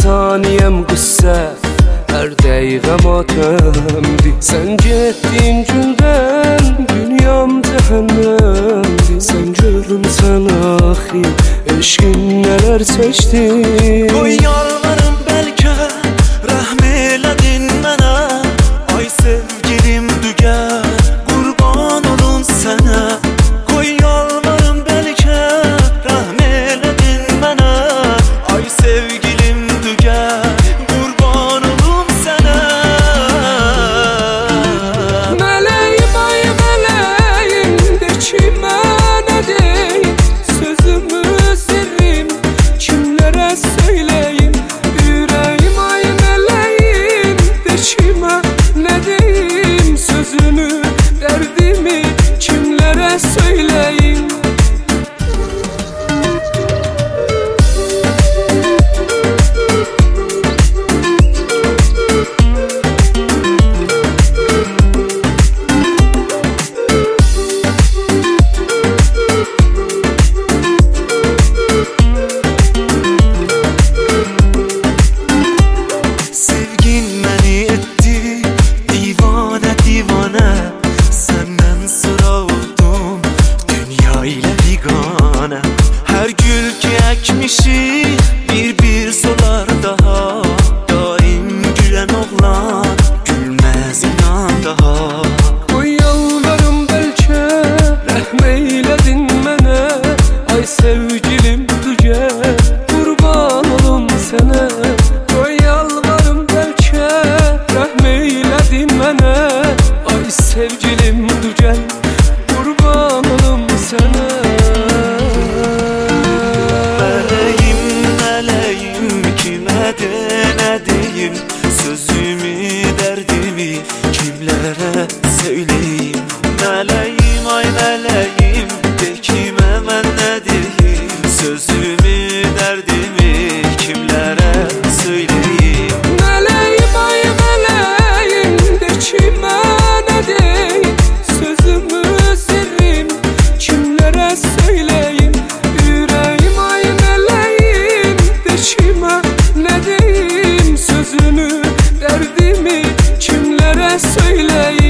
saniyəm qüssə, hər dəqiqəm atəmdir. Sən getdin gündən, dünyam cəhənnəmdir. Sən görmüsən axı, eşqin nələr çəkdi. Qoy yalvarım bəlkə, rəhm elədin mənə. Ay sevgilim dügər, qurban olum sənə. Qoy yalvarım bəlkə, rəhm elədin mənə. Ay sevgilim dügər, qurban olum sənə. Mələyim, ay mələyim, de ki mənə deyim. Sözümü, sirrim, kimlərə söyləyim. Ürəyim, ay mələyim, de ki mənə deyim. Sözünü, dərdimi, kimlərə söyləyim. Sevgin məni etdi divanə divanə. Səndən sonra oldum dünya ilə biganə. Hər gül ki əkmişik bir solar daha. Daim gülən oğlan gülməz inan daha. Qoy yalvarım bəlkə, rəhm eylədin mənə. Ay sevgilim dügər, qurban olum sənə. Qoy yalvarım bəlkə, rəhm eylədin mənə. Ay sevgilim dügər, qurban olum sənə. Mələyim, mələyim, kimə nə deyim. Sözümü, dərdimi kimlərə söyləyim. Mələyim, ay mələyim, de kimə mən nə deyim. Sözümü, dərdimi kimlərə söyləyim. Mələyim, ay mələyim, de ki mənə deyim. Sözümü, sirrim, kimlərə söyləyim. Ürəyim, ay mələyim, de ki mənə deyim. Sözünü, dərdimi, kimlərə söyləyim.